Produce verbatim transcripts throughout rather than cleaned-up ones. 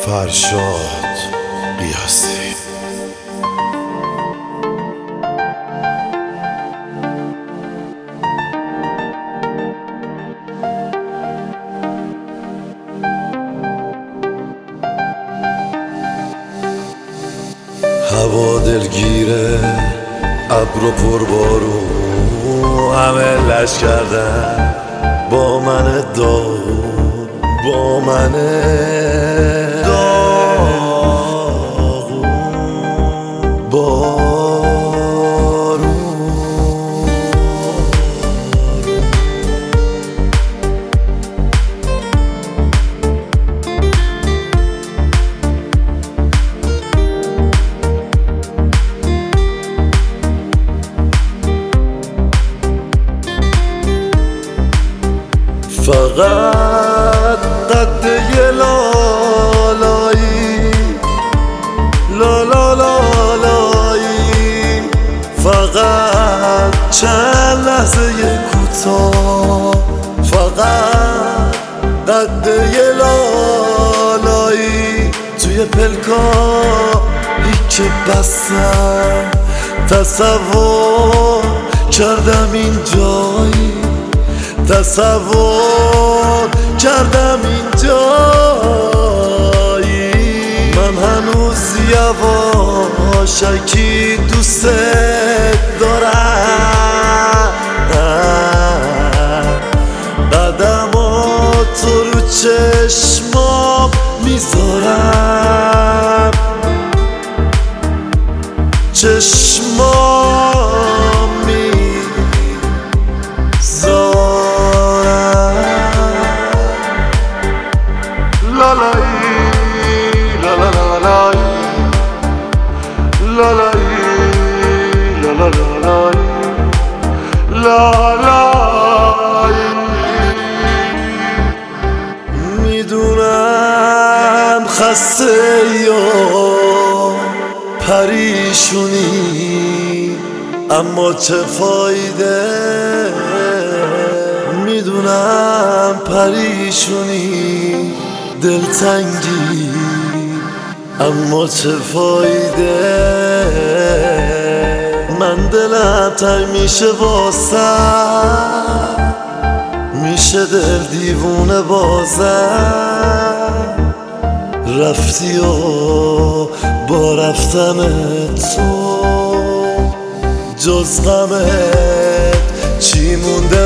فرشاد قیاسی. هوا دلگیره، ابر و پربارون، همه لش کردن با من داغون، با من داغون بارون. فقط قد یه لالایی، لالالالایی، فقط چند لحظه کوتاه، فقط قد یه لالایی توی پلکایی که بستم. تصور کردم این جایی، تصور کردم این جایی. من هنوز یواشکی دوست دارم، قدماتو رو چشمام میذارم، چشمام میذارم. لالایی لالالالایی، لالایی لالالالایی، لالایی. میدونم خسته یا پریشونی، اما چه فایده. میدونم پریشونی، دلتنگی، اما چه فایده. من دلم تنگ میشه واسم، میشه دل دیوونه بازم. رفتی و با رفتن تو جز غمت چی مونده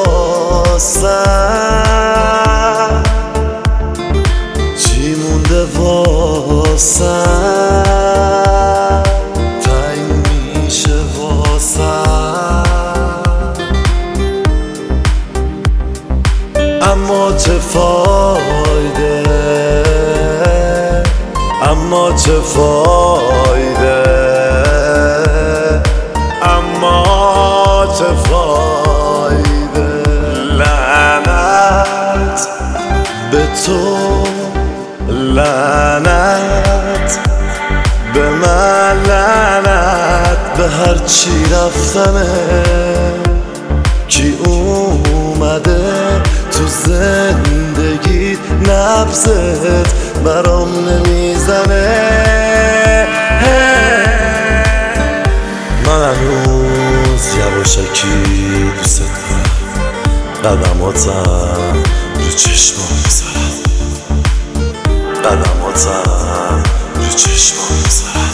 واسم، چی مونده واسم. تنگ میشه واسم، اما چه فایده، اما چه فایده، اما چه فایده. لعنت به تو، لعنت به من، لعنت به هرچی رفتنه. کی اومده تو زندگیت نبضت برام نمیزنه. من هنوز یواشکی دوست دارم، قدماتم رو چشمام میذارم، قدماتم رو چشمام میذارم.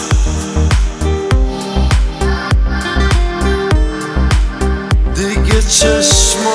دیگه چشمام